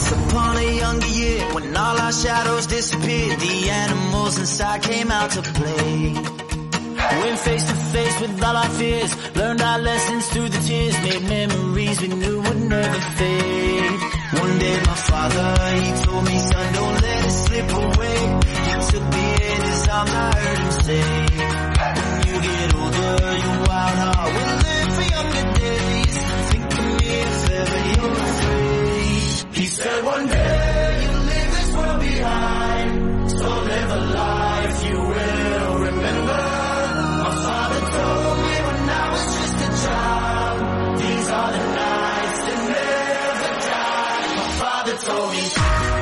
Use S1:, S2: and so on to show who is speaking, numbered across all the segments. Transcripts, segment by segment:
S1: Once upon a younger year, when all our shadows disappeared, the animals inside came out to play. Went face to face with all our fears, learned our lessons through the tears, made memories we knew would never fade. One day my father, he told me, son, don't let it slip away. He took me in his arms, I heard him say, when you get older, your wild heart will live for younger days. Think of me if ever you're afraid. He said one day you'll leave this world behind, so live a life you will remember. My father told me when I was just a child, these are the nights that never die. My father told me.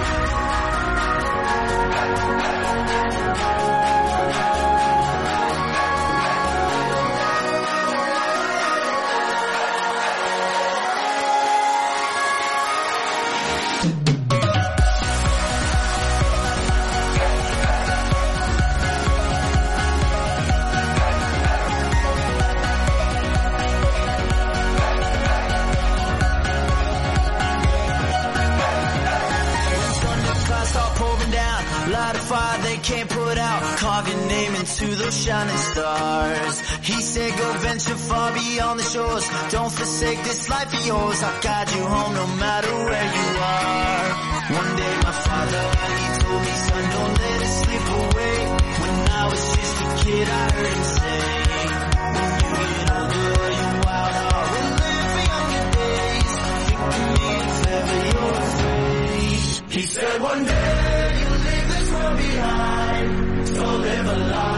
S1: Fire they can't put out, carve your name into those shining stars. He said go venture far beyond the shores, don't forsake this life of yours. I'll guide you home no matter where you are. One day my father, he told me, son, don't let it slip away. When I was just a kid I heard him say, when you get older your wild heart will live for younger days. Think of me if ever you're afraid. He said one day behind, so live a life.